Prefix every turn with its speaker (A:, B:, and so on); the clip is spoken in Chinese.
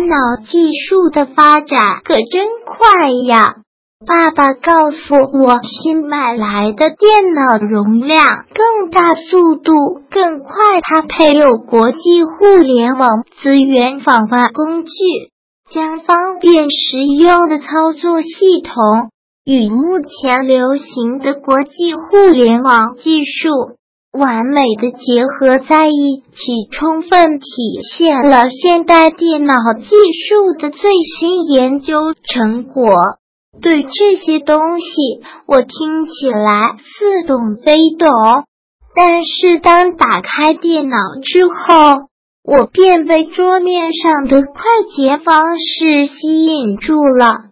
A: 电脑技术的发展可真快呀！爸爸告诉我，新买来的电脑容量更大，速度更快，它配有国际互联网资源访问工具，将方便实用的操作系统与目前流行的国际互联网技术完美的结合在一起，充分体现了现代电脑技术的最新研究成果。对这些东西我听起来似懂非懂，但是当打开电脑之后，我便被桌面上的快捷方式吸引住了。